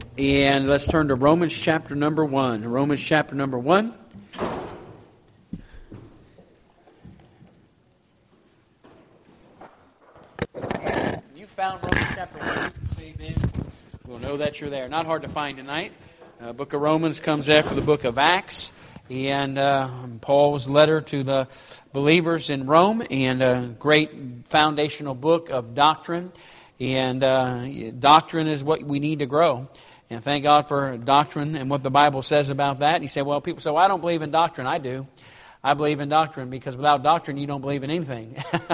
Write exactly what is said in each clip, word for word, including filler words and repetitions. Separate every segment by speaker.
Speaker 1: And let's turn to Romans chapter number one. Romans chapter number one. You found Romans chapter one. Say amen. We'll know that you're there. Not hard to find tonight. Uh, book of Romans comes after the book of Acts. And uh, Paul's letter to the believers in Rome. And a great foundational book of doctrine. And uh, doctrine is what we need to grow. And thank God for doctrine and what the Bible says about that. And you say, well, people say, well, I don't believe in doctrine. I do. I believe in doctrine because without doctrine, you don't believe in anything.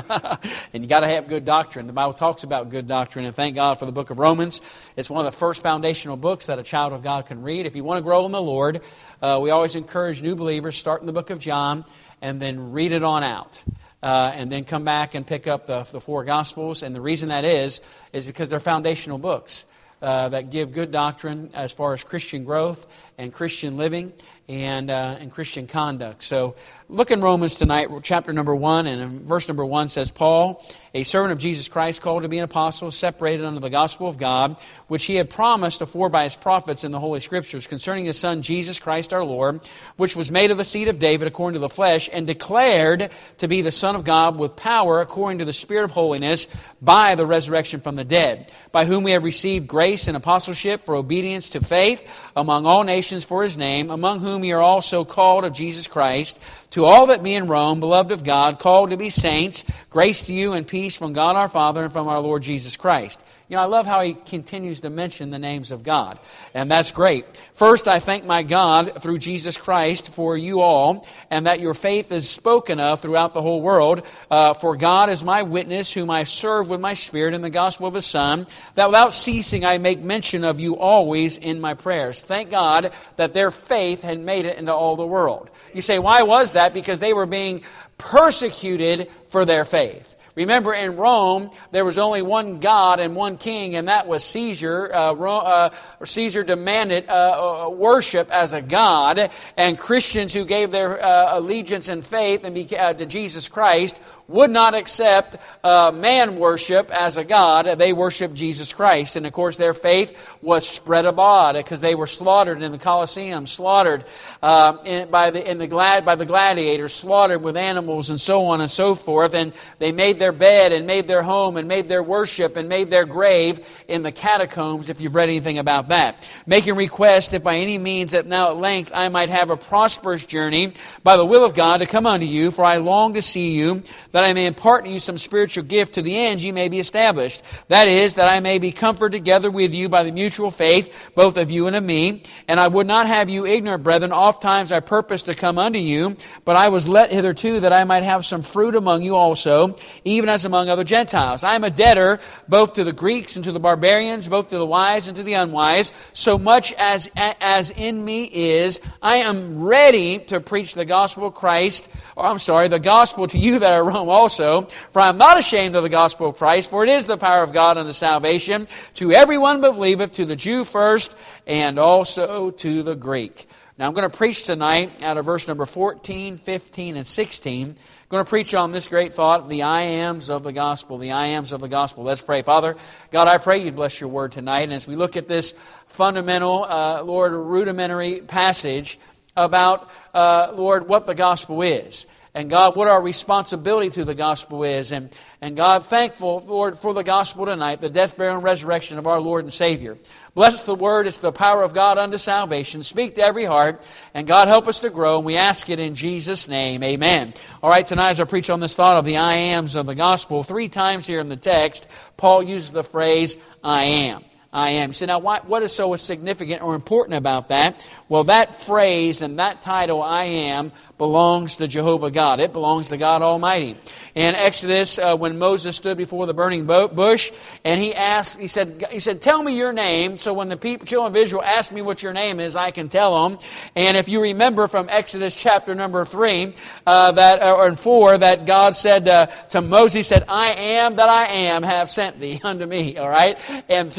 Speaker 1: And you got to have good doctrine. The Bible talks about good doctrine. And thank God for the book of Romans. It's one of the first foundational books that a child of God can read. If you want to grow in the Lord, uh, we always encourage new believers, start in the book of John and then read it on out. Uh, and then come back and pick up the, the four Gospels. And the reason that is, is because they're foundational books. Uh, that give good doctrine as far as Christian growth and Christian living and uh, and Christian conduct. So look in Romans tonight, chapter number one, and verse number one says, Paul, a servant of Jesus Christ, called to be an apostle, separated unto the gospel of God, which he had promised afore by his prophets in the Holy Scriptures, concerning his Son Jesus Christ our Lord, which was made of the seed of David according to the flesh, and declared to be the Son of God with power according to the Spirit of holiness, by the resurrection from the dead, by whom we have received grace and apostleship for obedience to faith among all nations for his name, among whom ye are also called of Jesus Christ, to all that be in Rome, beloved of God, called to be saints, grace to you and peace from God our Father and from our Lord Jesus Christ. You know, I love how he continues to mention the names of God. And that's great. First, I thank my God through Jesus Christ for you all, and that your faith is spoken of throughout the whole world. Uh, for God is my witness, whom I serve with my spirit in the gospel of his Son, that without ceasing I make mention of you always in my prayers. Thank God that their faith had made it into all the world. You say, why was that? Because they were being persecuted for their faith. Remember, in Rome, there was only one God and one king, and that was Caesar. Uh, uh, Caesar demanded uh, worship as a god, and Christians who gave their uh, allegiance and faith and beca- uh, to Jesus Christ would not accept uh, man worship as a god. They worshiped Jesus Christ. And of course, their faith was spread abroad because they were slaughtered in the Colosseum, slaughtered uh, in, by the in the glad by the gladiators, slaughtered with animals and so on and so forth. And they made their bed and made their home and made their worship and made their grave in the catacombs, if you've read anything about that. Making request, if by any means that now at length I might have a prosperous journey by the will of God to come unto you, for I long to see you, that I may impart to you some spiritual gift to the end ye may be established. That is, that I may be comforted together with you by the mutual faith, both of you and of me. And I would not have you ignorant, brethren. Oft times I purposed to come unto you, but I was let hitherto that I might have some fruit among you also, even as among other Gentiles. I am a debtor both to the Greeks and to the barbarians, both to the wise and to the unwise. So much as, as in me is, I am ready to preach the gospel of Christ, or I'm sorry, the gospel to you that are Rome also. For I am not ashamed of the gospel of Christ, for it is the power of God unto salvation to everyone that believeth, to the Jew first, and also to the Greek. Now I'm going to preach tonight out of verse number fourteen, fifteen, and sixteen. I'm going to preach on this great thought, the I ams of the gospel, the I ams of the gospel. Let's pray. Father, God, I pray you'd bless your word tonight. And as we look at this fundamental, uh, Lord, rudimentary passage about, uh, Lord, what the gospel is. And God, what our responsibility to the gospel is. And, and God, thankful, Lord, for the gospel tonight, the death, burial, and resurrection of our Lord and Savior. Bless the word. It's the power of God unto salvation. Speak to every heart. And God, help us to grow. And we ask it in Jesus' name. Amen. All right, tonight as I preach on this thought of the I ams of the gospel, three times here in the text, Paul uses the phrase, I am. I am. You say, now what, what is so significant or important about that? Well, that phrase and that title, I am, belongs to Jehovah God. It belongs to God Almighty. In Exodus, uh, when Moses stood before the burning bush, and he asked, he said, he said, tell me your name, so when the people, children of Israel ask me what your name is, I can tell them. And if you remember from Exodus chapter number three, uh, that or four, that God said uh, to Moses, he said, I am that I am have sent thee unto me. All right, and so that was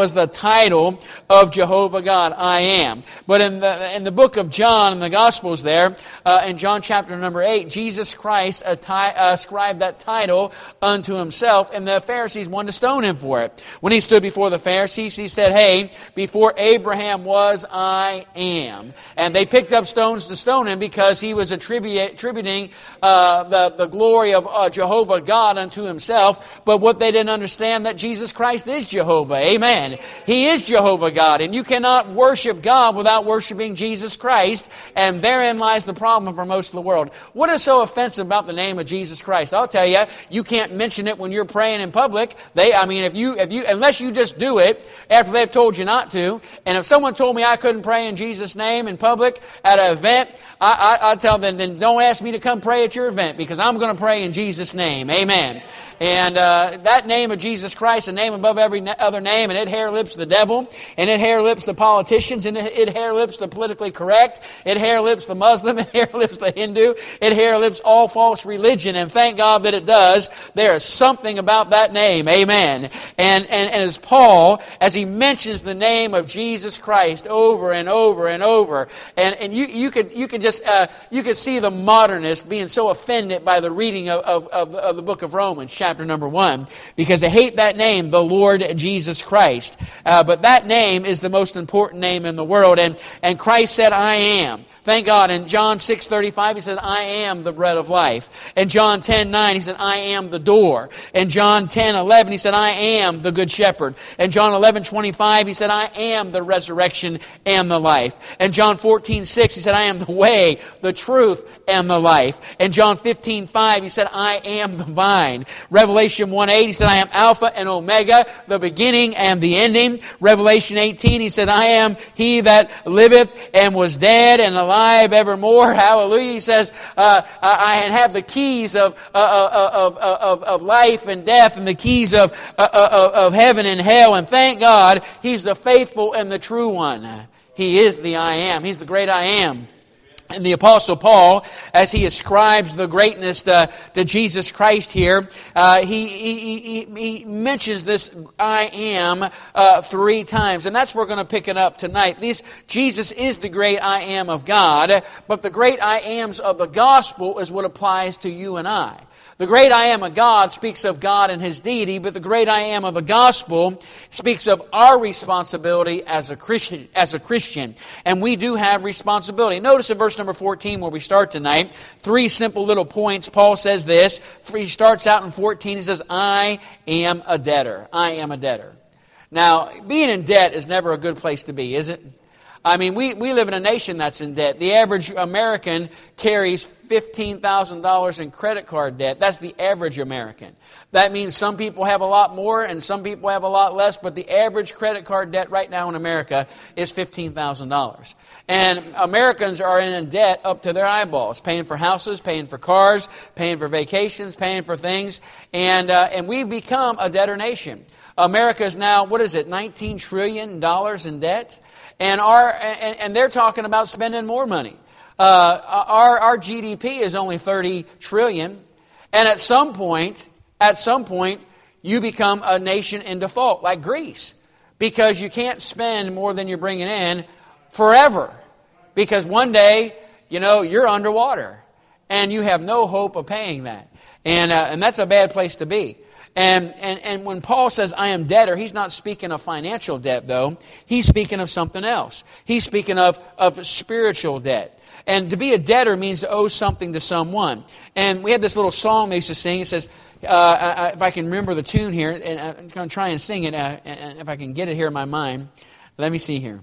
Speaker 1: was the title of Jehovah God, I am. But in the in the book of John, in the Gospels there, uh, in John chapter number eight, Jesus Christ atti- ascribed that title unto himself, and the Pharisees wanted to stone him for it. When he stood before the Pharisees, he said, hey, before Abraham was, I am. And they picked up stones to stone him because he was attribu- attributing uh, the, the glory of uh, Jehovah God unto himself. But what they didn't understand, that Jesus Christ is Jehovah. Amen. He is Jehovah God. And you cannot worship God without worshiping Jesus Christ. And therein lies the problem for most of the world. What is so offensive about the name of Jesus Christ? I'll tell you, you can't mention it when you're praying in public. They, I mean, if you, if you, unless you just do it after they've told you not to. And if someone told me I couldn't pray in Jesus' name in public at an event, I, I, I tell them, then don't ask me to come pray at your event, because I'm going to pray in Jesus' name. Amen. And uh, that name of Jesus Christ, a name above every other name, and it hair lips the devil, and it hair lips the politicians, and it, it hair lips the politically correct, it hair lips the Muslim, it hair lips the Hindu, it hair lips all false religion, and thank God that it does. There is something about that name. Amen. And, and, and as Paul, as he mentions the name of Jesus Christ over and over and over, and, and you, you could you could just uh, you could see the modernists being so offended by the reading of, of, of, of the book of Romans, chapter number one, because they hate that name, the Lord Jesus Christ. Uh, but that name is the most important name in the world. And, and Christ said, I am. Thank God. In John six thirty-five, he said, I am the bread of life. In John ten nine, he said, I am the door. In John ten eleven, he said, I am the good shepherd. In John eleven twenty-five, he said, I am the resurrection and the life. In John fourteen six, he said, I am the way, the truth, and the life. In John fifteen five, he said, I am the vine. Revelation one eight, he said, I am Alpha and Omega, the beginning and the ending. Revelation eighteen, he said, I am he that liveth and was dead and alive evermore. Hallelujah. He says, uh, I have the keys of, uh, of, of, of life and death, and the keys of, uh, of heaven and hell. And thank God, He's the faithful and the true one. He is the I am. He's the great I am. And the Apostle Paul, as he ascribes the greatness to, to Jesus Christ here, uh, he, he, he, he mentions this I am uh, three times. And that's where we're going to pick it up tonight. This, Jesus is the great I am of God, but the great I ams of the gospel is what applies to you and I. The great I am of God speaks of God and His deity, but the great I am of the gospel speaks of our responsibility as a Christian. As a Christian, and we do have responsibility. Notice in verse number fourteen, where we start tonight, three simple little points. Paul says this. He starts out in fourteen. He says, "I am a debtor. I am a debtor." Now, being in debt is never a good place to be, is it? I mean, we, we live in a nation that's in debt. The average American carries fifteen thousand dollars in credit card debt. That's the average American. That means some people have a lot more and some people have a lot less, but the average credit card debt right now in America is fifteen thousand dollars. And Americans are in debt up to their eyeballs, paying for houses, paying for cars, paying for vacations, paying for things. And, uh, and we've become a debtor nation. America is now, what is it, nineteen trillion dollars in debt? And our and, and they're talking about spending more money. Uh, our our G D P is only thirty trillion dollars, and at some point, at some point, you become a nation in default, like Greece, because you can't spend more than you're bringing in forever, because one day, you know, you're underwater, and you have no hope of paying that, and uh, and that's a bad place to be. And, and and when Paul says, I am debtor, he's not speaking of financial debt, though. He's speaking of something else. He's speaking of, of spiritual debt. And to be a debtor means to owe something to someone. And we had this little song they used to sing. It says, uh, I, if I can remember the tune here, and I'm going to try and sing it, uh, and if I can get it here in my mind. Let me see here.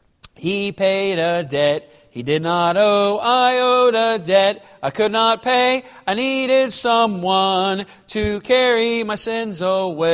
Speaker 1: He paid a debt he did not owe. I owed a debt I could not pay. I needed someone to carry my sins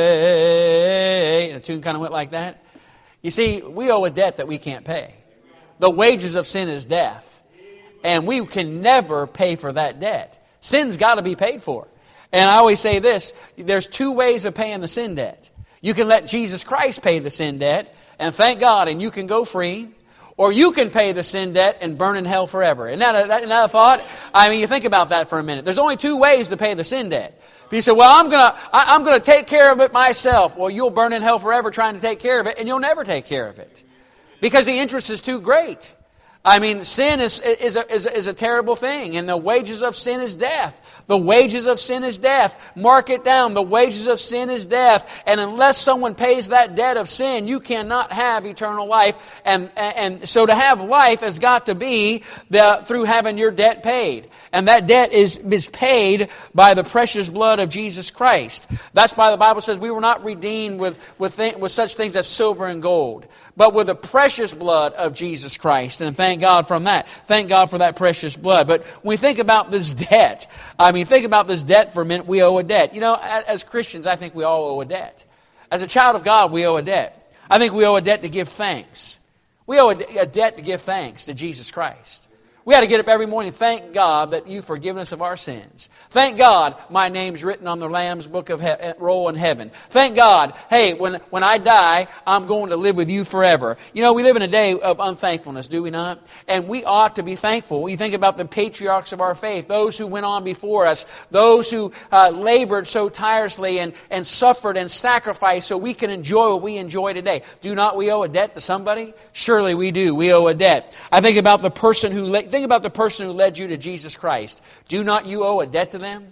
Speaker 1: away. And the tune kind of went like that. You see, we owe a debt that we can't pay. The wages of sin is death. And we can never pay for that debt. Sin's got to be paid for. And I always say this, there's two ways of paying the sin debt. You can let Jesus Christ pay the sin debt, and thank God, and you can go free. Or you can pay the sin debt and burn in hell forever. Isn't that a, isn't that a thought? I mean, you think about that for a minute. There's only two ways to pay the sin debt. But you say, well, I'm going to I'm going to take care of it myself. Well, you'll burn in hell forever trying to take care of it, and you'll never take care of it. Because the interest is too great. I mean, sin is, is, a, is, a, is a terrible thing, and the wages of sin is death. The wages of sin is death. Mark it down. The wages of sin is death. And unless someone pays that debt of sin, you cannot have eternal life. And, and so to have life has got to be the, through having your debt paid. And that debt is, is paid by the precious blood of Jesus Christ. That's why the Bible says we were not redeemed with, with, th- with such things as silver and gold, but with the precious blood of Jesus Christ. And thank God from that. Thank God for that precious blood. But when we think about this debt, I mean, think about this debt for a minute. We owe a debt. You know, as Christians, I think we all owe a debt. As a child of God, we owe a debt. I think we owe a debt to give thanks. We owe a debt to give thanks to Jesus Christ. We ought to get up every morning and thank God that you've forgiven us of our sins. Thank God my name's written on the Lamb's book of he- roll in heaven. Thank God, hey, when, when I die, I'm going to live with you forever. You know, we live in a day of unthankfulness, do we not? And we ought to be thankful. When you think about the patriarchs of our faith, those who went on before us, those who uh, labored so tirelessly and, and suffered and sacrificed so we can enjoy what we enjoy today. Do not we owe a debt to somebody? Surely we do. We owe a debt. I think about the person who... La- Think about the person who led you to Jesus Christ. Do not you owe a debt to them? Amen.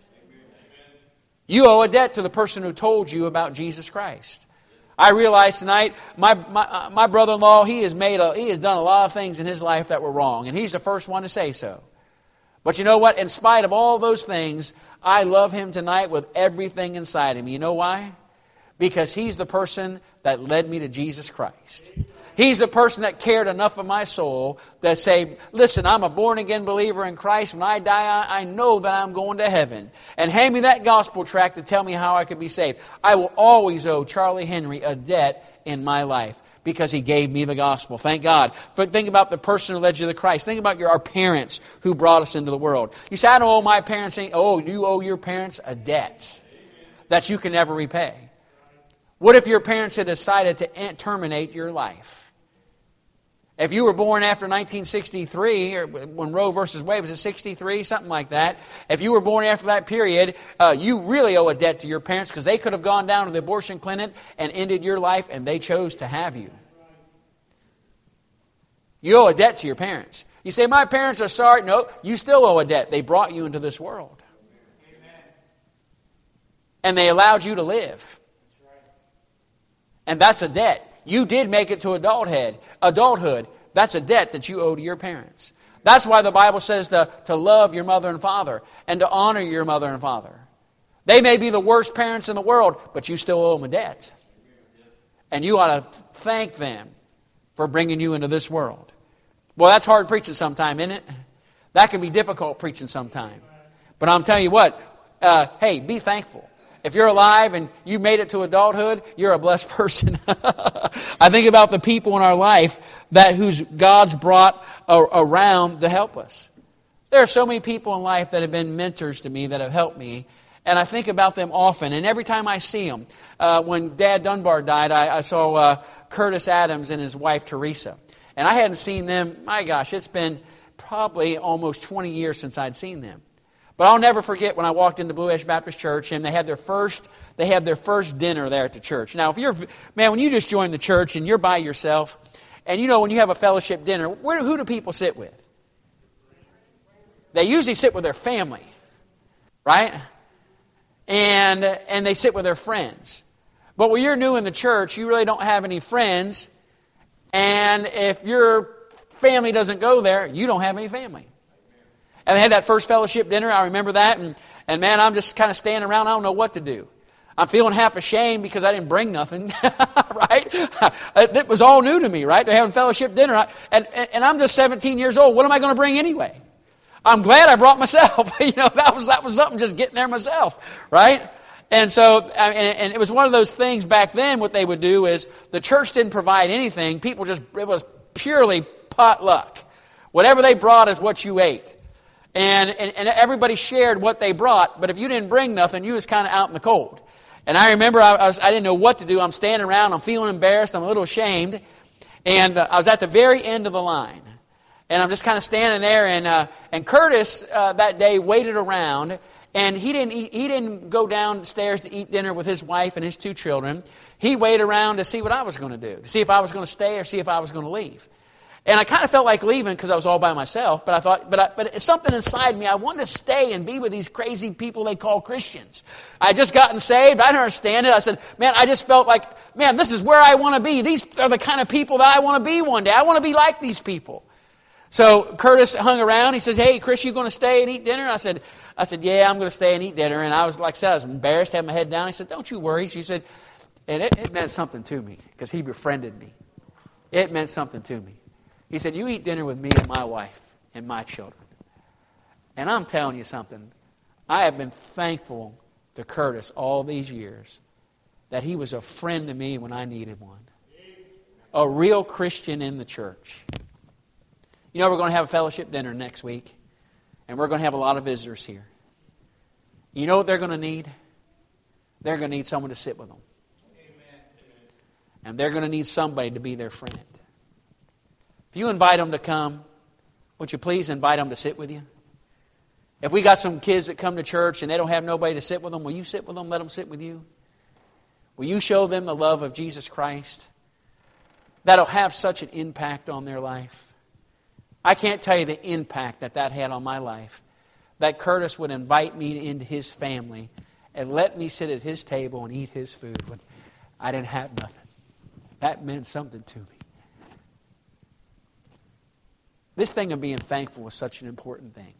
Speaker 1: You owe a debt to the person who told you about Jesus Christ. I realize tonight, my my, uh, my brother-in-law, he has made a, he has done a lot of things in his life that were wrong, and he's the first one to say so. But you know what? In spite of all those things, I love him tonight with everything inside of me. You know why? Because he's the person that led me to Jesus Christ. He's the person that cared enough of my soul to say, listen, I'm a born-again believer in Christ. When I die, I know that I'm going to heaven. And hand me that gospel tract to tell me how I could be saved. I will always owe Charlie Henry a debt in my life because he gave me the gospel. Thank God. But think about the person who led you to Christ. Think about your our parents who brought us into the world. You say, I don't owe my parents anything. Oh, you owe your parents a debt that you can never repay. What if your parents had decided to terminate your life? If you were born after nineteen sixty-three, or when Roe versus Wade, was it sixty-three, something like that? If you were born after that period, uh, you really owe a debt to your parents because they could have gone down to the abortion clinic and ended your life, and they chose to have you. You owe a debt to your parents. You say, my parents are sorry. No, you still owe a debt. They brought you into this world. And they allowed you to live. And that's a debt. You did make it to adulthood. Adulthood. That's a debt that you owe to your parents. That's why the Bible says to, to love your mother and father and to honor your mother and father. They may be the worst parents in the world, but you still owe them a debt. And you ought to thank them for bringing you into this world. Well, that's hard preaching sometime, isn't it? That can be difficult preaching sometime. But I'm telling you what, uh, hey, be thankful. If you're alive and you made it to adulthood, you're a blessed person. I think about the people in our life that whose God's brought a, around to help us. There are so many people in life that have been mentors to me that have helped me. And I think about them often. And every time I see them, uh, when Dad Dunbar died, I, I saw uh, Curtis Adams and his wife Teresa. And I hadn't seen them, my gosh, it's been probably almost twenty years since I'd seen them. But I'll never forget when I walked into Blue Ash Baptist Church and they had their first they had their first dinner there at the church. Now, if you're man, when you just join the church and you're by yourself, and you know when you have a fellowship dinner, where who do people sit with? They usually sit with their family, right? And and they sit with their friends. But when you're new in the church, you really don't have any friends, and if your family doesn't go there, you don't have any family. And they had that first fellowship dinner. I remember that. And, and man, I'm just kind of standing around. I don't know what to do. I'm feeling half ashamed because I didn't bring nothing. Right? It was all new to me, right? They're having fellowship dinner. And, and, and I'm just seventeen years old. What am I going to bring anyway? I'm glad I brought myself. You know, that was, that was something, just getting there myself. Right? And so, and, and it was one of those things back then, what they would do is the church didn't provide anything. People just, it was purely potluck. Whatever they brought is what you ate. And, and and everybody shared what they brought, but if you didn't bring nothing, you was kind of out in the cold. And I remember I, I, was, I didn't know what to do. I'm standing around, I'm feeling embarrassed, I'm a little ashamed. And uh, I was at the very end of the line. And I'm just kind of standing there, and uh, and Curtis uh, that day waited around, and he didn't eat, he didn't go downstairs to eat dinner with his wife and his two children. He waited around to see what I was going to do, to see if I was going to stay or see if I was going to leave. And I kind of felt like leaving because I was all by myself, but I thought, but I, but it's something inside me. I wanted to stay and be with these crazy people they call Christians. I had just gotten saved. I didn't understand it. I said, man, I just felt like, man, this is where I want to be. These are the kind of people that I want to be one day. I want to be like these people. So Curtis hung around. He says, hey, Chris, you going to stay and eat dinner? I said, I said, yeah, I'm going to stay and eat dinner. And I was, like I said, I was embarrassed, had my head down. He said, don't you worry. She said, and it, it meant something to me because he befriended me. It meant something to me. He said, you eat dinner with me and my wife and my children. And I'm telling you something. I have been thankful to Curtis all these years that he was a friend to me when I needed one. A real Christian in the church. You know, we're going to have a fellowship dinner next week, and we're going to have a lot of visitors here. You know what they're going to need? They're going to need someone to sit with them. Amen. And they're going to need somebody to be their friend. If you invite them to come, would you please invite them to sit with you? If we got some kids that come to church and they don't have nobody to sit with them, will you sit with them, let them sit with you? Will you show them the love of Jesus Christ? That'll have such an impact on their life. I can't tell you the impact that that had on my life. That Curtis would invite me into his family and let me sit at his table and eat his food when I didn't have nothing. That meant something to me. This thing of being thankful was such an important thing.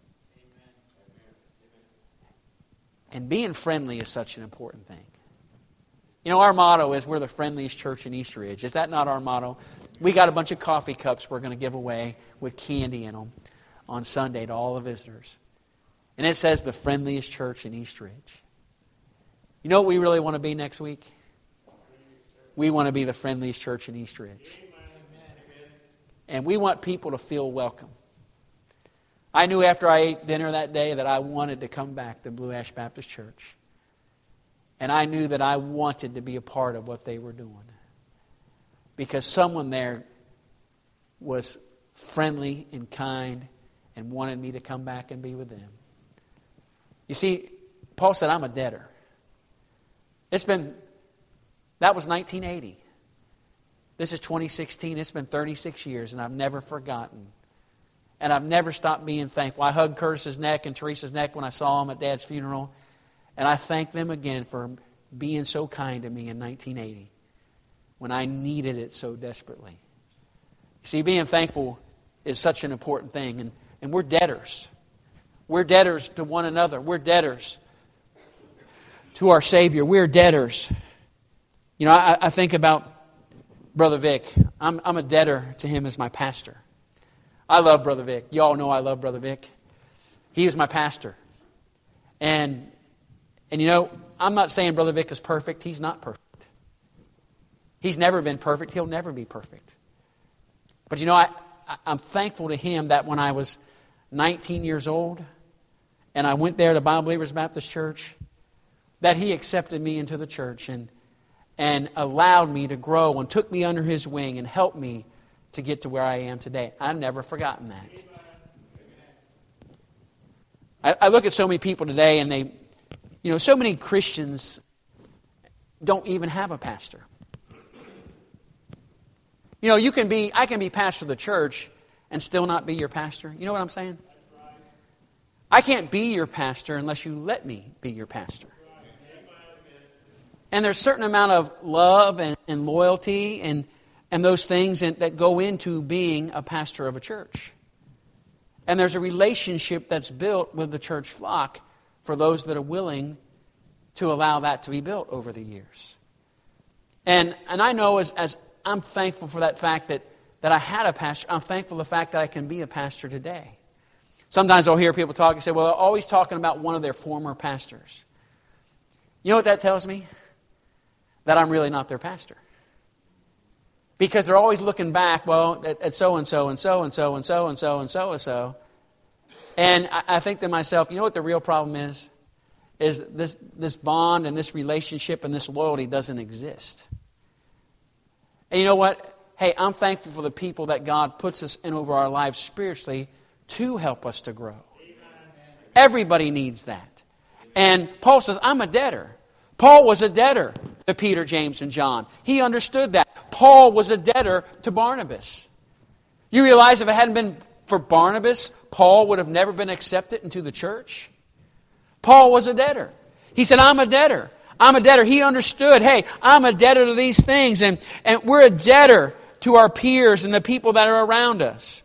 Speaker 1: And being friendly is such an important thing. You know, our motto is we're the friendliest church in East Ridge. Is that not our motto? We got a bunch of coffee cups we're going to give away with candy in them on Sunday to all the visitors. And it says the friendliest church in East Ridge. You know what we really want to be next week? We want to be the friendliest church in East Ridge. And we want people to feel welcome. I knew after I ate dinner that day that I wanted to come back to Blue Ash Baptist Church. And I knew that I wanted to be a part of what they were doing. Because someone there was friendly and kind and wanted me to come back and be with them. You see, Paul said, I'm a debtor. It's been, that was nineteen eighty. This is twenty sixteen. It's been thirty-six years, and I've never forgotten. And I've never stopped being thankful. I hugged Curtis's neck and Teresa's neck when I saw them at Dad's funeral. And I thank them again for being so kind to me in nineteen eighty. When I needed it so desperately. You see, being thankful is such an important thing. And, and we're debtors. We're debtors to one another. We're debtors to our Savior. We're debtors. You know, I, I think about Brother Vic. I'm, I'm a debtor to him as my pastor. I love Brother Vic. You all know I love Brother Vic. He is my pastor. And, and you know, I'm not saying Brother Vic is perfect. He's not perfect. He's never been perfect. He'll never be perfect. But you know, I, I'm thankful to him that when I was nineteen years old and I went there to Bible Believers Baptist Church, that he accepted me into the church and, and allowed me to grow and took me under his wing and helped me to get to where I am today. I've never forgotten that. I, I look at so many people today and they, you know, so many Christians don't even have a pastor. You know, you can be, I can be pastor of the church and still not be your pastor. You know what I'm saying? I can't be your pastor unless you let me be your pastor. And there's a certain amount of love and, and loyalty and, and those things in, that go into being a pastor of a church. And there's a relationship that's built with the church flock for those that are willing to allow that to be built over the years. And and I know as, as I'm thankful for that fact that, that I had a pastor. I'm thankful for the fact that I can be a pastor today. Sometimes I'll hear people talk and say, well, they're always talking about one of their former pastors. You know what that tells me? That I'm really not their pastor. Because they're always looking back, well, at, at so-and-so and so-and-so and so-and-so and so-and-so. And I, I think to myself, you know what the real problem is? Is this, this bond and this relationship and this loyalty doesn't exist. And you know what? hey, I'm thankful for the people that God puts us in over our lives spiritually to help us to grow. Everybody needs that. And Paul says, I'm a debtor. Paul was a debtor to Peter, James, and John. He understood that. Paul was a debtor to Barnabas. You realize if it hadn't been for Barnabas, Paul would have never been accepted into the church? Paul was a debtor. He said, I'm a debtor. I'm a debtor. He understood, hey, I'm a debtor to these things. And, and we're a debtor to our peers and the people that are around us.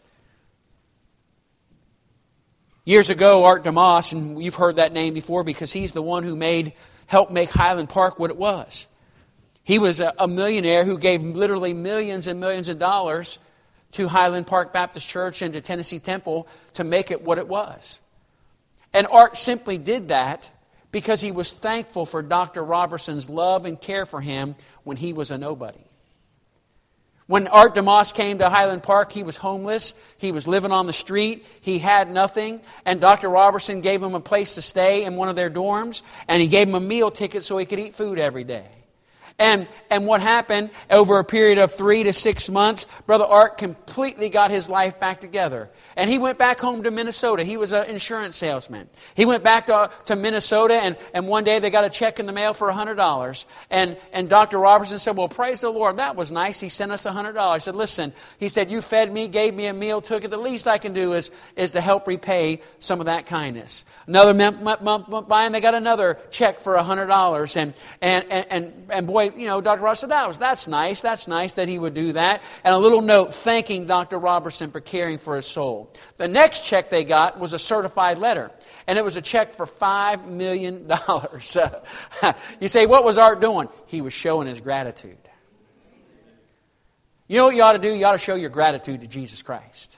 Speaker 1: Years ago, Art DeMoss, and you've heard that name before because he's the one who made helped make Highland Park what it was. He was a, a millionaire who gave literally millions and millions of dollars to Highland Park Baptist Church and to Tennessee Temple to make it what it was. And Art simply did that because he was thankful for Doctor Robertson's love and care for him when he was a nobody. When Art DeMoss came to Highland Park, he was homeless. He was living on the street. He had nothing. And Doctor Robertson gave him a place to stay in one of their dorms. And he gave him a meal ticket so he could eat food every day. And, and what happened over a period of three to six months, Brother Art completely got his life back together. And he went back home to Minnesota. He was an insurance salesman. He went back to, to Minnesota, and, and one day they got a check in the mail for one hundred dollars. And, and Doctor Robertson said, well, praise the Lord, that was nice. He sent us one hundred dollars. He said, listen, he said, you fed me, gave me a meal, took it. The least I can do is, is to help repay some of that kindness. Another month, month went by, and they got another check for one hundred dollars. And, and, and, and, and boy, you know, Doctor Robertson said, that was, that's nice. That's nice that he would do that. And a little note thanking Doctor Robertson for caring for his soul. The next check they got was a certified letter. And it was a check for five million dollars. You say, what was Art doing? He was showing his gratitude. You know what you ought to do? You ought to show your gratitude to Jesus Christ.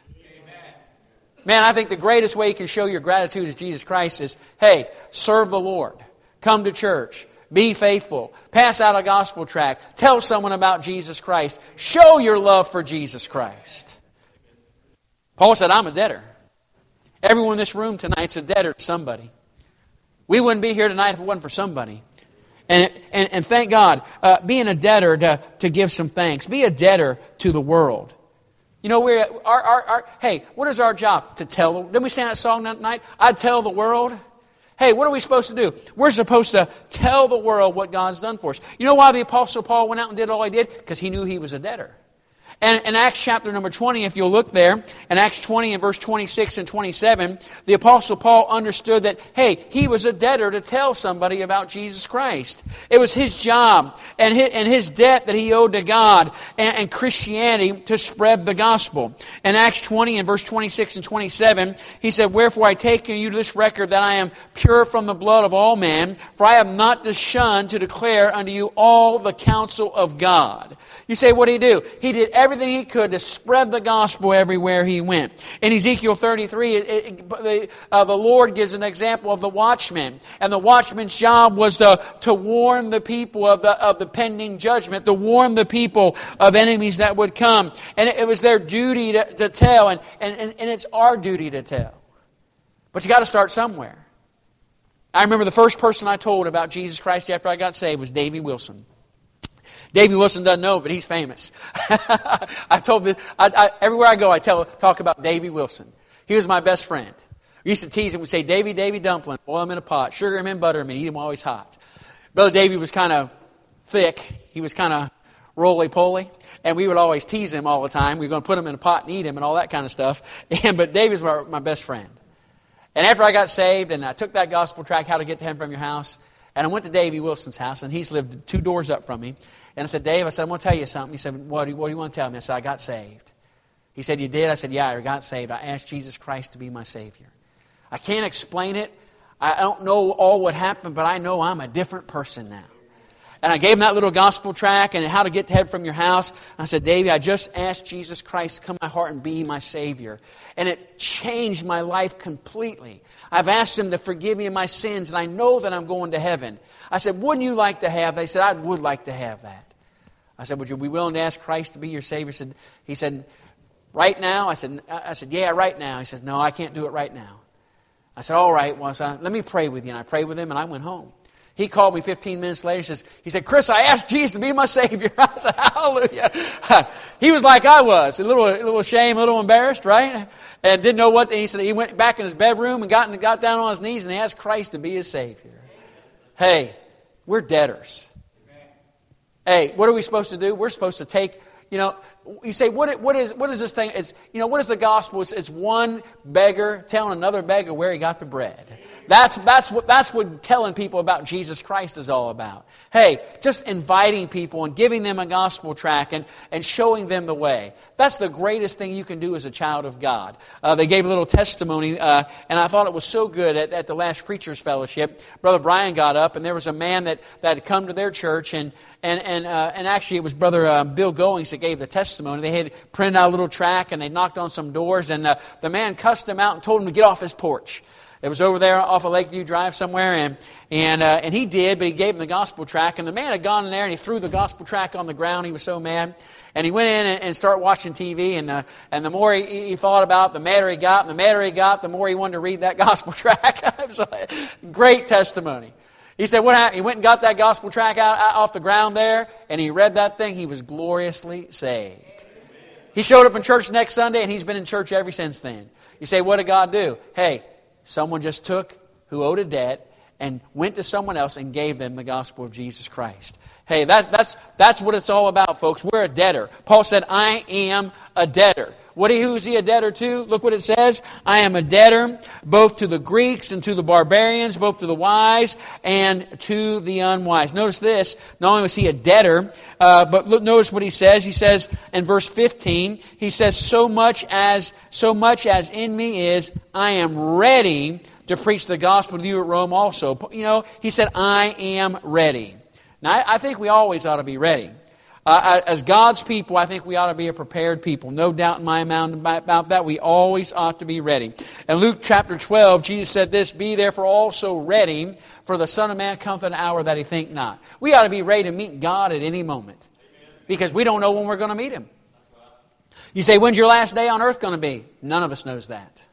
Speaker 1: Man, I think the greatest way you can show your gratitude to Jesus Christ is, hey, serve the Lord. Come to church. Be faithful. Pass out a gospel tract. Tell someone about Jesus Christ. Show your love for Jesus Christ. Paul said, I'm a debtor. Everyone in this room tonight's a debtor to somebody. We wouldn't be here tonight if it wasn't for somebody. And, and, and thank God, uh, being a debtor to, to give some thanks. Be a debtor to the world. You know, we're our, our, our hey, what is our job? To tell. Didn't we sing that song that night? I tell the world. Hey, what are we supposed to do? We're supposed to tell the world what God's done for us. You know why the Apostle Paul went out and did all he did? Because he knew he was a debtor. And in Acts chapter number twenty, if you'll look there, in Acts twenty and verse twenty-six and twenty-seven, the Apostle Paul understood that, hey, he was a debtor to tell somebody about Jesus Christ. It was his job and his, and his debt that he owed to God and, and Christianity to spread the gospel. In Acts twenty and verse twenty-six and twenty-seven, he said, wherefore I take you to this record that I am pure from the blood of all men, for I have not to shun to declare unto you all the counsel of God. You say, what did he do? He did everything he could to spread the gospel everywhere he went. In Ezekiel thirty-three, it, it, the, uh, the Lord gives an example of the watchman. And the watchman's job was to, to warn the people of the, of the pending judgment, to warn the people of enemies that would come. And it, it was their duty to, to tell, and, and, and it's our duty to tell. But you got to start somewhere. I remember the first person I told about Jesus Christ after I got saved was Davy Wilson. Davy Wilson doesn't know, but he's famous. I told this, I, I, everywhere I go, I tell talk about Davy Wilson. He was my best friend. We used to tease him. We'd say, Davy, Davy dumpling, boil him in a pot, sugar him in, butter him, and eat him while he's hot. Brother Davy was kind of thick. He was kind of roly-poly. And we would always tease him all the time. We were going to put him in a pot and eat him and all that kind of stuff. And, but Davy was my, my best friend. And after I got saved and I took that gospel tract, How to Get to Heaven from Your House, and I went to Davy Wilson's house, and he's lived two doors up from me. And I said, Dave, I said, I'm going to tell you something. He said, what do, you, what do you want to tell me? I said, I got saved. He said, you did? I said, yeah, I got saved. I asked Jesus Christ to be my Savior. I can't explain it. I don't know all what happened, but I know I'm a different person now. And I gave him that little gospel tract and How to Get to Heaven from Your House. I said, Davey, I just asked Jesus Christ to come to my heart and be my Savior. And it changed my life completely. I've asked Him to forgive me of my sins, and I know that I'm going to heaven. I said, wouldn't you like to have that? They said, I would like to have that. I said, would you be willing to ask Christ to be your Savior? He said, he said right now? I said, I said, yeah, right now. He said, no, I can't do it right now. I said, all right, well, so let me pray with you. And I prayed with him, and I went home. He called me fifteen minutes later. He says, he said, Chris, I asked Jesus to be my Savior. I said, hallelujah. He was like I was, a little, a little ashamed, a little embarrassed, right? And didn't know what. He said he went back in his bedroom and got, got down on his knees and asked Christ to be his Savior. Hey, we're debtors. Hey, what are we supposed to do? We're supposed to take, you know, you say, what, what is what is this thing? It's, you know, what is the gospel? It's, it's one beggar telling another beggar where he got the bread. That's, that's, what, that's what telling people about Jesus Christ is all about. Hey, just inviting people and giving them a gospel tract and, and showing them the way. That's the greatest thing you can do as a child of God. Uh, they gave a little testimony, uh, and I thought it was so good at, at the last Preachers Fellowship. Brother Brian got up, and there was a man that, that had come to their church, and and and, uh, and actually it was Brother uh, Bill Goings that gave the testimony. They had printed out a little tract, and they knocked on some doors, and uh, the man cussed him out and told him to get off his porch. It was over there off of Lakeview Drive somewhere, and and uh, and he did, but he gave him the gospel tract, and the man had gone in there and he threw the gospel tract on the ground. He was so mad, and he went in and, and started watching T V, and uh, and the more he, he thought about it, the madder he got, and the madder he got, the more he wanted to read that gospel tract. It was a great testimony. He said, what happened? He went and got that gospel tract out, out off the ground there, and he read that thing. He was gloriously saved. He showed up in church next Sunday, and he's been in church ever since then. You say, what did God do? Hey, someone just took who owed a debt and went to someone else and gave them the gospel of Jesus Christ. Hey, that, that's that's what it's all about, folks. We're a debtor. Paul said, I am a debtor. What who is he a debtor to? Look what it says. I am a debtor both to the Greeks and to the barbarians, both to the wise and to the unwise. Notice this. Not only was he a debtor, uh, but look, notice what he says. He says in verse fifteen, he says, so much as so much as in me is, I am ready to preach the gospel to you at Rome also. You know, he said, I am ready. Now, I, I think we always ought to be ready. Uh, as God's people, I think we ought to be a prepared people. No doubt in my mind about that. We always ought to be ready. In Luke chapter twelve, Jesus said this, be therefore also ready, for the Son of Man cometh at an hour that he think not. We ought to be ready to meet God at any moment, because we don't know when we're going to meet Him. You say, when's your last day on earth going to be? None of us knows that.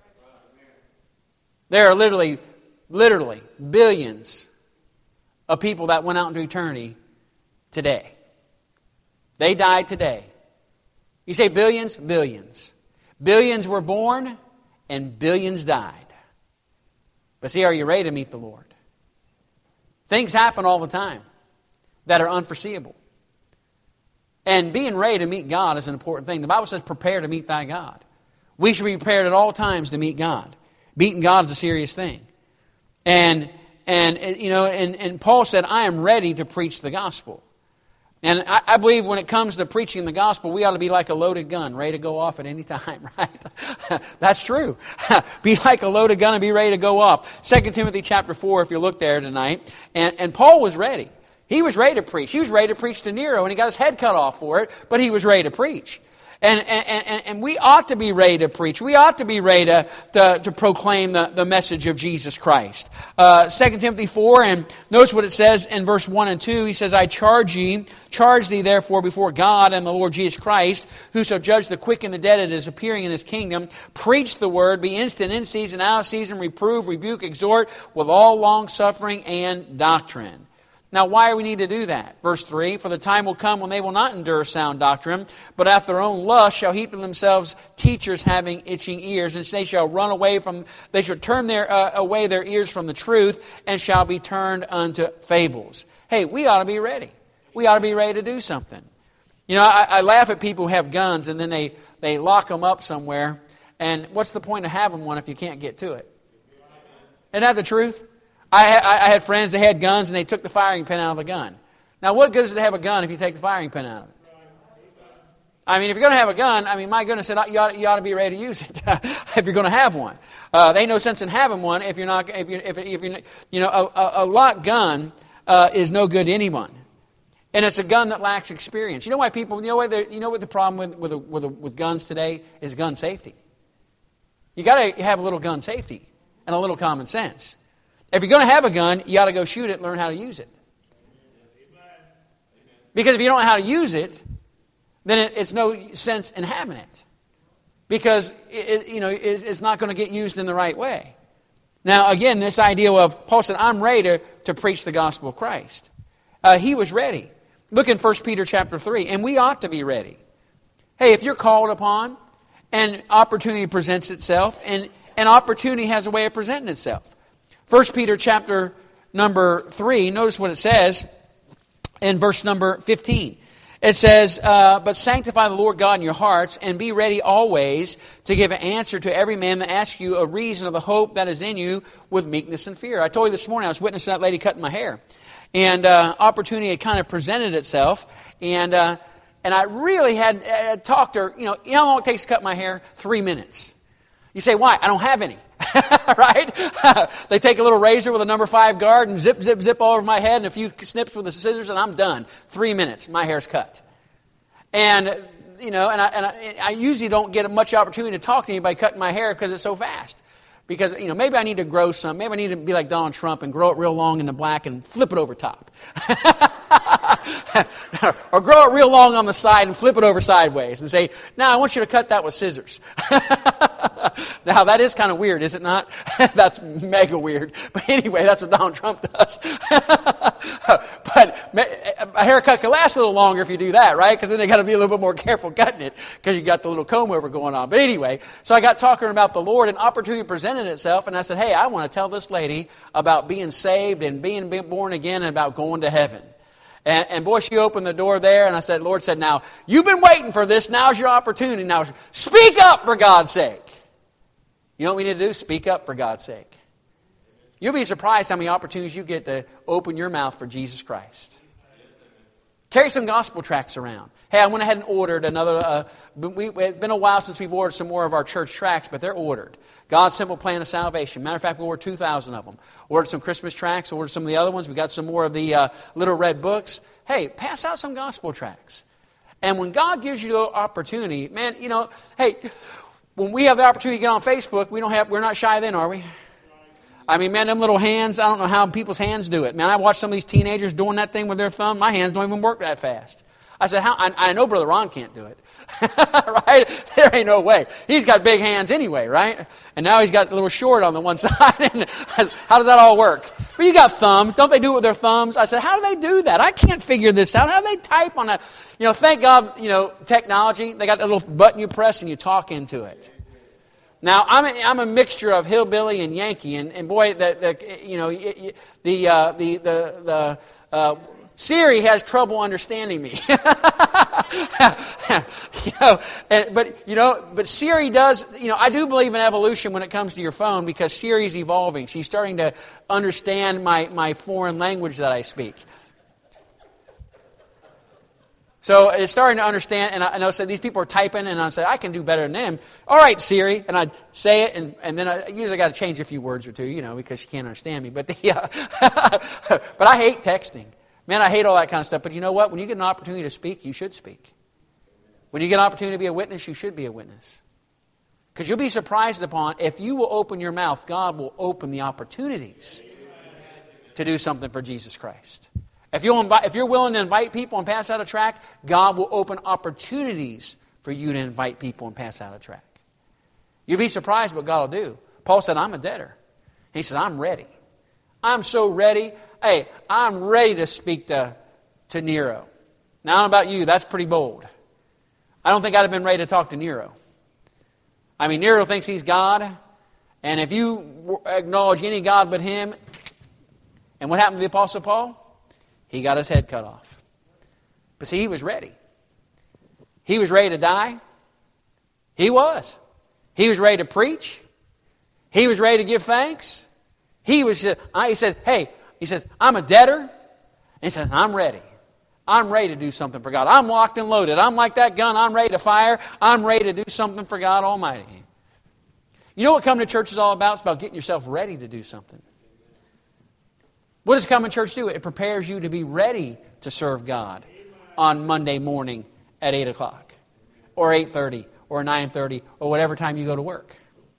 Speaker 1: There are literally, literally billions of people that went out into eternity today. They died today. You say billions? Billions. Billions were born and billions died. But see, are you ready to meet the Lord? Things happen all the time that are unforeseeable. And being ready to meet God is an important thing. The Bible says, prepare to meet thy God. We should be prepared at all times to meet God. Meeting God is a serious thing. And, and you know, and, and Paul said, I am ready to preach the gospel. And I, I believe when it comes to preaching the gospel, we ought to be like a loaded gun, ready to go off at any time, right? That's true. Be like a loaded gun and be ready to go off. Second Timothy chapter four, if you look there tonight. And, and Paul was ready. He was ready to preach. He was ready to preach to Nero, and he got his head cut off for it, but he was ready to preach. And, and, and, and we ought to be ready to preach. We ought to be ready to, to, to proclaim the, the message of Jesus Christ. Uh, Second Timothy four, and notice what it says in verse one and two. He says, I charge ye, charge thee therefore before God and the Lord Jesus Christ, who shall judge the quick and the dead at his appearing in his kingdom. Preach the word, be instant in season, out of season, reprove, rebuke, exhort, with all long suffering and doctrine. Now, why do we need to do that? Verse three, for the time will come when they will not endure sound doctrine, but after their own lust shall heap to themselves teachers having itching ears, and they shall run away from, they shall turn their, uh, away their ears from the truth, and shall be turned unto fables. Hey, we ought to be ready. We ought to be ready to do something. You know, I, I laugh at people who have guns, and then they, they lock them up somewhere, and what's the point of having one if you can't get to it? Isn't that the truth? I had friends that had guns and they took the firing pin out of the gun. Now, what good is it to have a gun if you take the firing pin out of it? I mean, if you're going to have a gun, I mean, my goodness, you ought, you ought to be ready to use it if you're going to have one. Uh, there ain't no sense in having one if you're not. If you if if you you know a, a, a locked gun uh, is no good to anyone, and it's a gun that lacks experience. You know why people? You know what? You know what the problem with with a, with, a, with guns today is gun safety. You got to have a little gun safety and a little common sense. If you're going to have a gun, you ought to go shoot it and learn how to use it. Because if you don't know how to use it, then it, it's no sense in having it. Because it, you know it's not going to get used in the right way. Now, again, this idea of, Paul said, I'm ready to, to preach the gospel of Christ. Uh, he was ready. Look in First Peter chapter three, and we ought to be ready. Hey, if you're called upon, and opportunity presents itself, and an opportunity has a way of presenting itself. First Peter chapter number three, notice what it says in verse number fifteen. It says, uh, but sanctify the Lord God in your hearts, and be ready always to give an answer to every man that asks you a reason of the hope that is in you with meekness and fear. I told you this morning I was witnessing that lady cutting my hair. And uh, opportunity had kind of presented itself. And uh, and I really had uh, talked to her. You know, you know how long it takes to cut my hair? Three minutes. You say, why? I don't have any. Right? They take a little razor with a number five guard and zip, zip, zip all over my head and a few snips with the scissors and I'm done. Three minutes. My hair's cut. And, you know, and I, and I, I usually don't get much opportunity to talk to anybody cutting my hair because it's so fast. Because, you know, maybe I need to grow some. Maybe I need to be like Donald Trump and grow it real long in the black and flip it over top. Or grow it real long on the side and flip it over sideways and say, now I want you to cut that with scissors. Now, that is kind of weird, is it not? That's mega weird. But anyway, that's what Donald Trump does. But a haircut can last a little longer if you do that, right? Because then they got to be a little bit more careful cutting it because you got the little comb over going on. But anyway, so I got talking about the Lord, and opportunity presented itself, and I said, hey, I want to tell this lady about being saved and being born again and about going to heaven. And, and boy, she opened the door there, and I said, Lord said, now, you've been waiting for this. Now's your opportunity. Now, speak up for God's sake. You know what we need to do? Speak up for God's sake. You'll be surprised how many opportunities you get to open your mouth for Jesus Christ. Carry some gospel tracts around. Hey, I went ahead and ordered another, uh, we, it's been a while since we've ordered some more of our church tracts, but they're ordered. God's Simple Plan of Salvation. Matter of fact, we ordered two thousand of them. Ordered some Christmas tracts, ordered some of the other ones. We got some more of the uh, little red books. Hey, pass out some gospel tracts. And when God gives you the opportunity, man, you know, hey, when we have the opportunity to get on Facebook, we don't have, we're not shy then, are we? I mean, man, them little hands, I don't know how people's hands do it. Man, I watch some of these teenagers doing that thing with their thumb. My hands don't even work that fast. I said, how? I, I know Brother Ron can't do it. Right? There ain't no way. He's got big hands anyway, right? And now he's got a little short on the one side. And how does that all work? But you got thumbs. Don't they do it with their thumbs? I said, how do they do that? I can't figure this out. How do they type on a, you know, thank God, you know, technology. They got a little button you press and you talk into it. Now, I'm a, I'm a mixture of hillbilly and Yankee, and, and boy, the, the you know the uh, the the, the uh, Siri has trouble understanding me. you know, and, but you know, but Siri does. You know, I do believe in evolution when it comes to your phone because Siri's evolving. She's starting to understand my my foreign language that I speak. So it's starting to understand, and I know so these people are typing, and I say, I can do better than them. All right, Siri, and I say it, and, and then I usually got to change a few words or two, you know, because she can't understand me. But the, uh, but I hate texting. Man, I hate all that kind of stuff. But you know what? When you get an opportunity to speak, you should speak. When you get an opportunity to be a witness, you should be a witness. Because you'll be surprised upon, if you will open your mouth, God will open the opportunities to do something for Jesus Christ. If, you'll invite, if you're willing to invite people and pass out a tract, God will open opportunities for you to invite people and pass out a tract. You'll be surprised what God will do. Paul said, I'm a debtor. He said, I'm ready. I'm so ready. Hey, I'm ready to speak to, to Nero. Now, I don't know about you. That's pretty bold. I don't think I'd have been ready to talk to Nero. I mean, Nero thinks he's God. And if you acknowledge any God but him, and what happened to the Apostle Paul? He got his head cut off. But see, he was ready. He was ready to die. He was. He was ready to preach. He was ready to give thanks. He was. He said, hey, he says, I'm a debtor. And he says, I'm ready. I'm ready to do something for God. I'm locked and loaded. I'm like that gun. I'm ready to fire. I'm ready to do something for God Almighty. You know what coming to church is all about? It's about getting yourself ready to do something. What does coming to church do? It prepares you to be ready to serve God on Monday morning at eight o'clock or eight thirty or nine thirty or whatever time you go to work.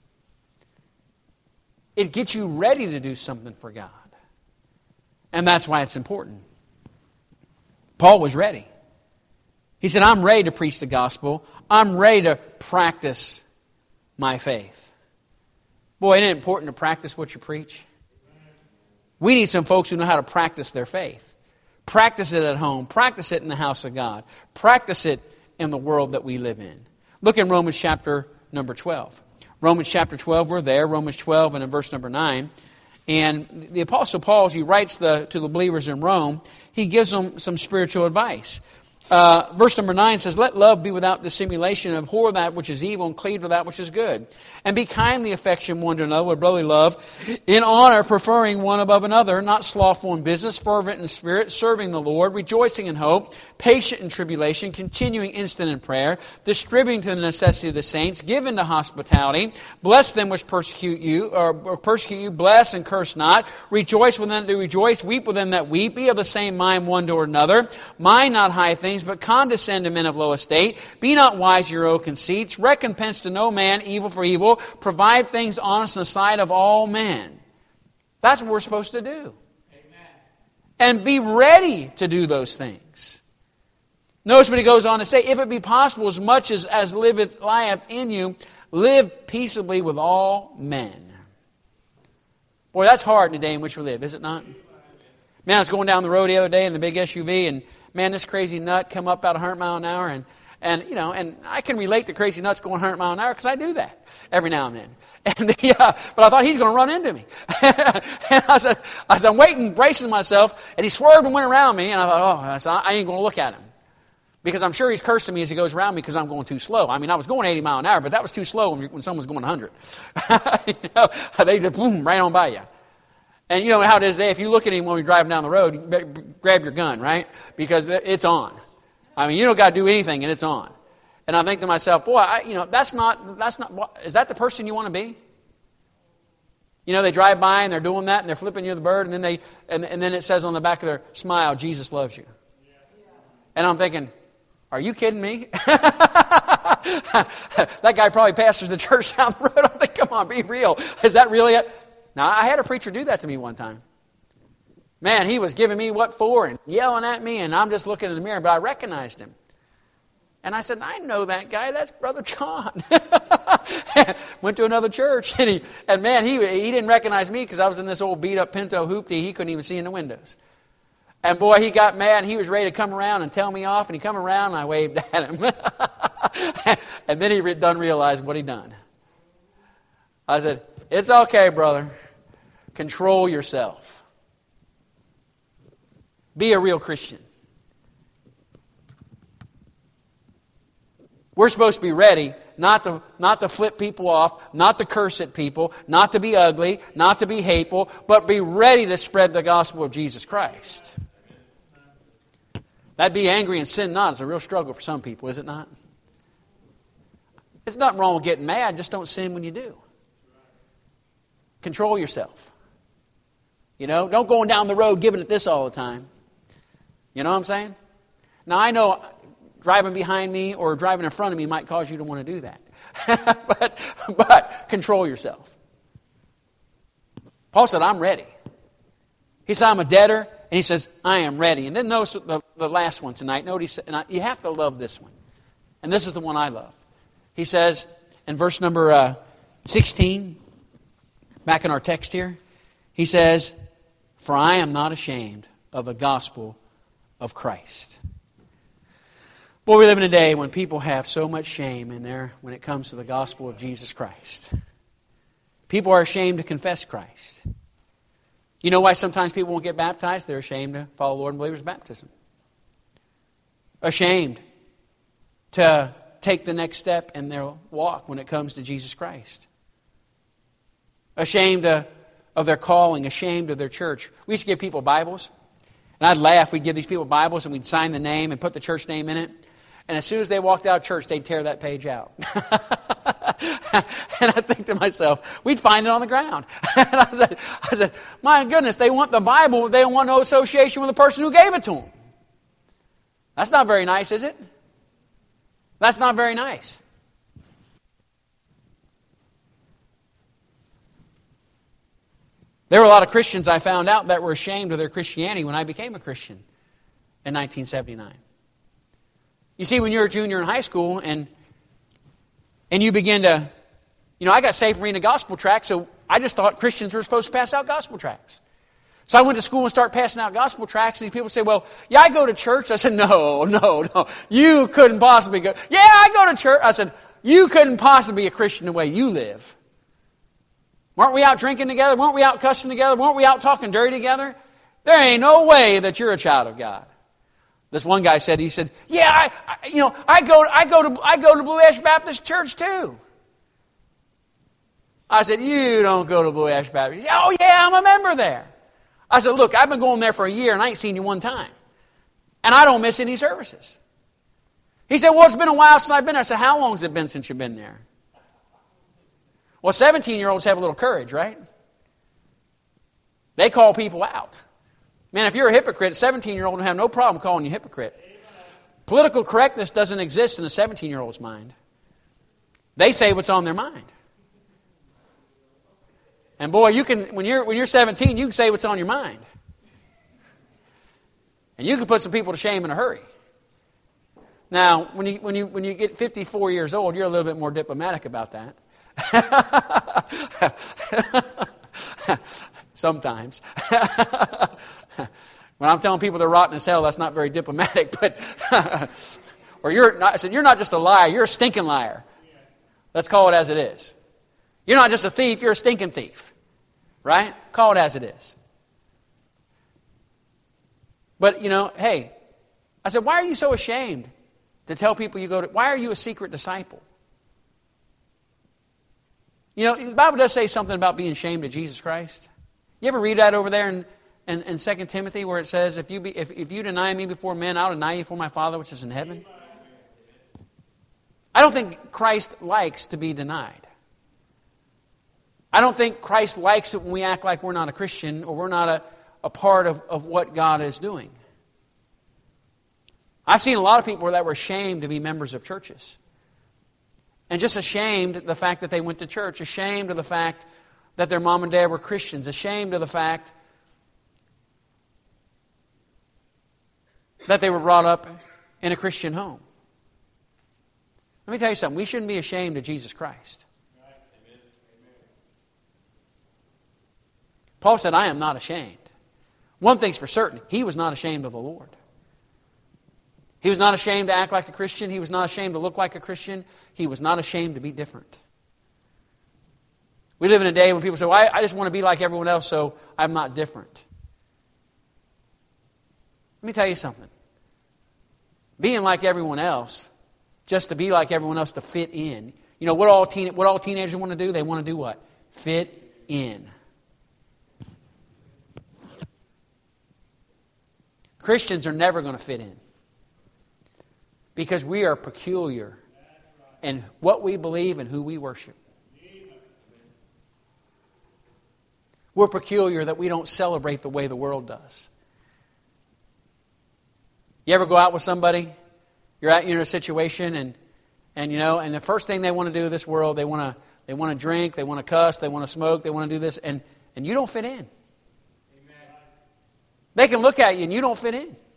Speaker 1: It gets you ready to do something for God. And that's why it's important. Paul was ready. He said, I'm ready to preach the gospel. I'm ready to practice my faith. Boy, isn't it important to practice what you preach? We need some folks who know how to practice their faith. Practice it at home. Practice it in the house of God. Practice it in the world that we live in. Look in Romans chapter number twelve. Romans chapter twelve, we're there. Romans twelve and in verse number nine. And the Apostle Paul, as he writes the, to the believers in Rome, he gives them some spiritual advice. Uh, verse number nine says, "Let love be without dissimulation, abhor that which is evil, and cleave to that which is good. And be kindly affection one to another with brotherly love, in honor preferring one above another, not slothful in business, fervent in spirit, serving the Lord, rejoicing in hope, patient in tribulation, continuing instant in prayer, distributing to the necessity of the saints, given to hospitality. Bless them which persecute you, or, or persecute you, bless and curse not. Rejoice with them that rejoice, weep with them that weep. Be of the same mind one toward another. Mind not high things, but condescend to men of low estate. Be not wise in your own conceits. Recompense to no man evil for evil. Provide things honest in the sight of all men." That's what we're supposed to do. Amen. And be ready to do those things. Notice what he goes on to say, "If it be possible, as much as, as liveth lieth in you, live peaceably with all men." Boy, that's hard in the day in which we live, is it not? Man, I was going down the road the other day in the big S U V, and man, this crazy nut come up about one hundred miles an hour, and, and you know, and I can relate to crazy nuts going one hundred miles an hour because I do that every now and then. And the, uh, but I thought he's going to run into me. And I said, I said, I'm waiting, bracing myself, and he swerved and went around me, and I thought, oh, I, said, I ain't going to look at him. Because I'm sure he's cursing me as he goes around me because I'm going too slow. I mean, I was going eighty miles an hour, but that was too slow when, when someone's going one hundred. You know, they just boom, right on by you. And you know how it is today, if you look at him when we're driving down the road, you better grab your gun, right? Because it's on. I mean, you don't got to do anything and it's on. And I think to myself, boy, I, you know, that's not, that's not, is that the person you want to be? You know, they drive by and they're doing that and they're flipping you the bird and then they, and, and then it says on the back of their smile, "Jesus loves you." And I'm thinking, are you kidding me? That guy probably pastors the church down the road. I'm thinking, come on, be real. Is that really it? Now, I had a preacher do that to me one time. Man, he was giving me what for and yelling at me, and I'm just looking in the mirror, but I recognized him. And I said, I know that guy. That's Brother John. Went to another church, and he and man, he he didn't recognize me because I was in this old beat-up Pinto hoopty he couldn't even see in the windows. And boy, he got mad, and he was ready to come around and tell me off, and he come around, and I waved at him. And then he re- done realized what he done. I said, "It's okay, brother. Control yourself. Be a real Christian." We're supposed to be ready not to, not to flip people off, not to curse at people, not to be ugly, not to be hateful, but be ready to spread the gospel of Jesus Christ. That be angry and sin not is a real struggle for some people, is it not? There's nothing wrong with getting mad, just don't sin when you do. Control yourself. You know, don't go down the road giving it this all the time. You know what I'm saying? Now, I know driving behind me or driving in front of me might cause you to want to do that. but, but control yourself. Paul said, I'm ready. He said, I'm a debtor, and he says, I am ready. And then notice the, the last one tonight. Notice, and I, you have to love this one. And this is the one I love. He says, in verse number uh, sixteen, back in our text here, he says, "For I am not ashamed of the gospel of Christ." Boy, we live in a day when people have so much shame in there when it comes to the gospel of Jesus Christ. People are ashamed to confess Christ. You know why sometimes people won't get baptized? They're ashamed to follow Lord and believers' baptism. Ashamed to take the next step in their walk when it comes to Jesus Christ. Ashamed of, of their calling, ashamed of their church. We used to give people Bibles. And I'd laugh. We'd give these people Bibles and we'd sign the name and put the church name in it. And as soon as they walked out of church, they'd tear that page out. And I think to myself, we'd find it on the ground. And I said, I said, my goodness, they want the Bible, but they don't want no association with the person who gave it to them. That's not very nice, is it? That's not very nice. There were a lot of Christians I found out that were ashamed of their Christianity when I became a Christian in nineteen seventy-nine. You see, when you're a junior in high school and and you begin to You know, I got saved from reading a gospel tract, so I just thought Christians were supposed to pass out gospel tracts. So I went to school and started passing out gospel tracts, and people say, well, yeah, I go to church. I said, no, no, no. You couldn't possibly go. Yeah, I go to church. I said, you couldn't possibly be a Christian the way you live. Weren't we out drinking together? Weren't we out cussing together? Weren't we out talking dirty together? There ain't no way that you're a child of God. This one guy said, he said, yeah, I, I you know, I go, I go to, I go to Blue Ash Baptist Church too. I said, you don't go to Blue Ash Baptist. Oh yeah, I'm a member there. I said, look, I've been going there for a year and I ain't seen you one time. And I don't miss any services. He said, well, it's been a while since I've been there. I said, how long has it been since you've been there? Well, seventeen-year-olds have a little courage, right? They call people out. Man, if you're a hypocrite, a seventeen-year-old will have no problem calling you hypocrite. Political correctness doesn't exist in a seventeen-year-old's mind. They say what's on their mind. And boy, you can when you're when you're seventeen, you can say what's on your mind. And you can put some people to shame in a hurry. Now, when you when you when you get fifty-four years old, you're a little bit more diplomatic about that. Sometimes. When I'm telling people they're rotten as hell, that's not very diplomatic. But or you're not, I said, you're not just a liar, you're a stinking liar. Let's call it as it is. You're not just a thief, you're a stinking thief. Right? Call it as it is. But, you know, hey, I said, why are you so ashamed to tell people you go to... Why are you a secret disciple? You know, the Bible does say something about being ashamed of Jesus Christ. You ever read that over there in, in, in Second Timothy where it says, if you, be, if, if you deny me before men, I'll deny you before my Father which is in heaven? I don't think Christ likes to be denied. I don't think Christ likes it when we act like we're not a Christian or we're not a, a part of, of what God is doing. I've seen a lot of people that were ashamed to be members of churches. And just ashamed of the fact that they went to church. Ashamed of the fact that their mom and dad were Christians. Ashamed of the fact that they were brought up in a Christian home. Let me tell you something. We shouldn't be ashamed of Jesus Christ. Paul said, I am not ashamed. One thing's for certain. He was not ashamed of the Lord. He was not ashamed to act like a Christian. He was not ashamed to look like a Christian. He was not ashamed to be different. We live in a day when people say, well, I, I just want to be like everyone else, so I'm not different. Let me tell you something. Being like everyone else, just to be like everyone else, to fit in. You know, what all, teen, what all teenagers want to do? They want to do what? Fit in. Christians are never going to fit in. Because we are peculiar in what we believe and who we worship. We're peculiar that we don't celebrate the way the world does. You ever go out with somebody? You're out you're in a situation and and you know, and the first thing they want to do in this world, they want to they want to drink, they want to cuss, they want to smoke, they want to do this, and, and you don't fit in. Amen. They can look at you and you don't fit in.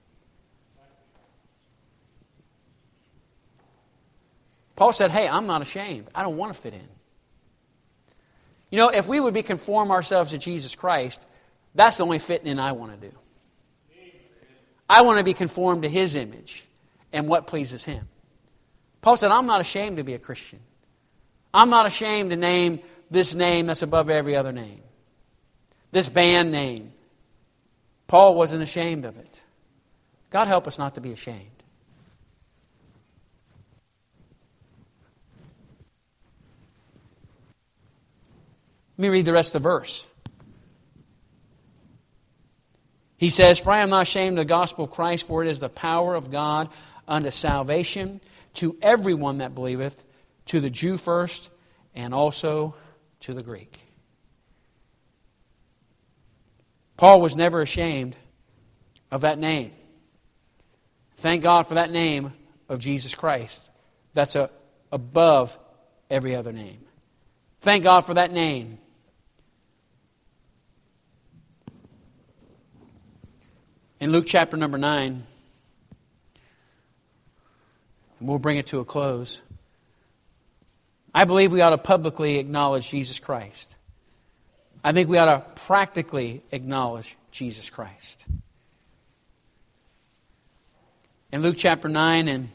Speaker 1: Paul said, hey, I'm not ashamed. I don't want to fit in. You know, if we would be conform ourselves to Jesus Christ, that's the only fitting in I want to do. I want to be conformed to His image and what pleases Him. Paul said, I'm not ashamed to be a Christian. I'm not ashamed to name this name that's above every other name. This band name. Paul wasn't ashamed of it. God help us not to be ashamed. Let me read the rest of the verse. He says, for I am not ashamed of the gospel of Christ, for it is the power of God unto salvation to everyone that believeth, to the Jew first, and also to the Greek. Paul was never ashamed of that name. Thank God for that name of Jesus Christ. That's a, above every other name. Thank God for that name. In Luke chapter number nine, and we'll bring it to a close. I believe we ought to publicly acknowledge Jesus Christ. I think we ought to practically acknowledge Jesus Christ. In Luke chapter nine and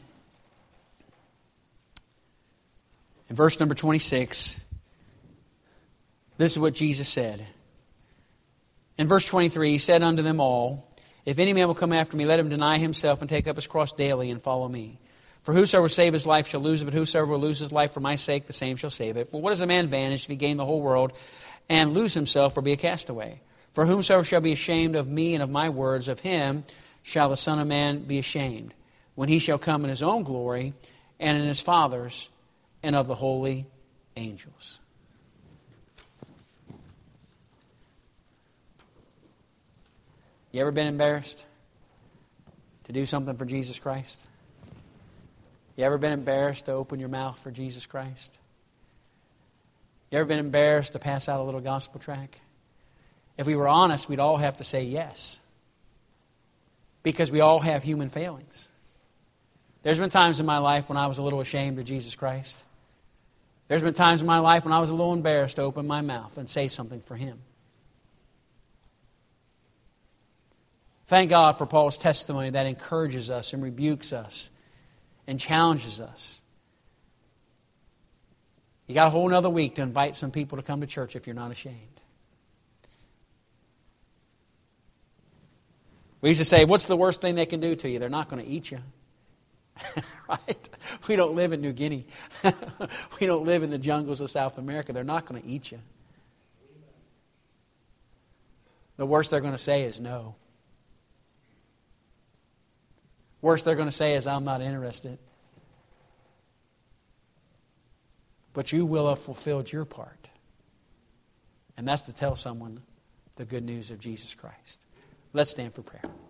Speaker 1: in verse number twenty-six, this is what Jesus said. In verse twenty-three, He said unto them all, If any man will come after me, let him deny himself and take up his cross daily and follow me. For whosoever will save his life shall lose it, but whosoever will lose his life for my sake, the same shall save it. For what is a man vanished if he gain the whole world and lose himself or be a castaway? For whomsoever shall be ashamed of me and of my words, of him shall the Son of Man be ashamed, when he shall come in his own glory and in his Father's and of the holy angels. You ever been embarrassed to do something for Jesus Christ? You ever been embarrassed to open your mouth for Jesus Christ? You ever been embarrassed to pass out a little gospel tract? If we were honest, we'd all have to say yes. Because we all have human failings. There's been times in my life when I was a little ashamed of Jesus Christ. There's been times in my life when I was a little embarrassed to open my mouth and say something for Him. Thank God for Paul's testimony that encourages us and rebukes us and challenges us. You got a whole other week to invite some people to come to church if you're not ashamed. We used to say, what's the worst thing they can do to you? They're not going to eat you. Right? We don't live in New Guinea. We don't live in the jungles of South America. They're not going to eat you. The worst they're going to say is no. Worst they're going to say is, I'm not interested. But you will have fulfilled your part. And that's to tell someone the good news of Jesus Christ. Let's stand for prayer.